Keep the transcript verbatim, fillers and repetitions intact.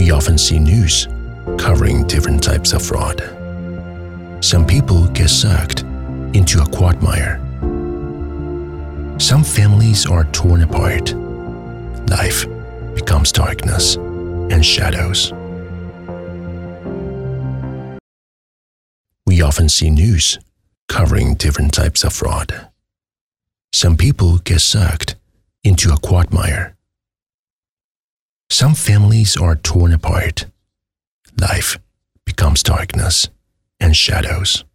We often see news covering different types of fraud. Some people get sucked into a quagmire. Some families are torn apart. Life becomes darkness and shadows. We often see news covering different types of fraud. Some people get sucked into a quagmire. Some families are torn apart. Life becomes darkness and shadows.